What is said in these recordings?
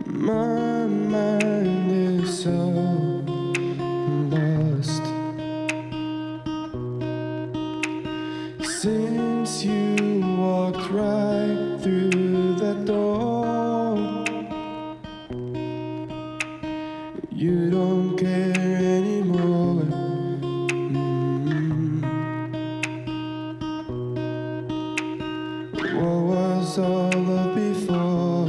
My mind is so lost since you walked right through that door. You don't care anymore. What was all of before?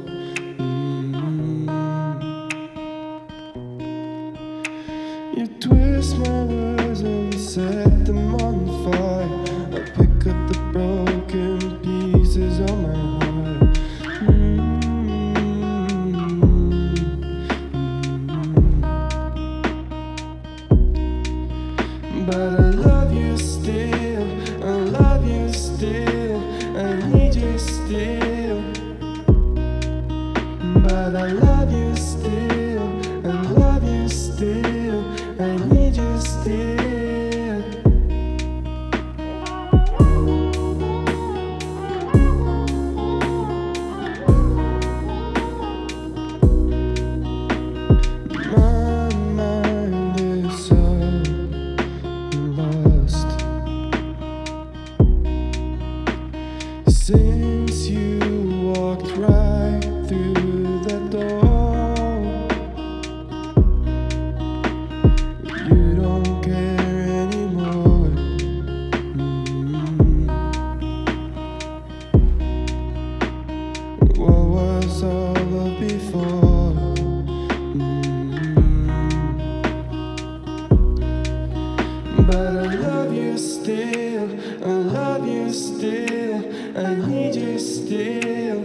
You twist my words and set them on fire. I pick up the broken pieces of my heart. But I love you still, I love you still, I need you still. But I love you still, I love you still, I need you still. My mind is so lost since you walked right through that door. You don't care anymore. What was all of before? But I love you still, I love you still, I need you still.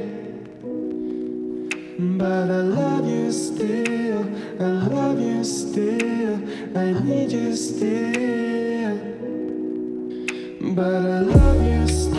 But I love you still, I love you still, I need you still. But I love you still.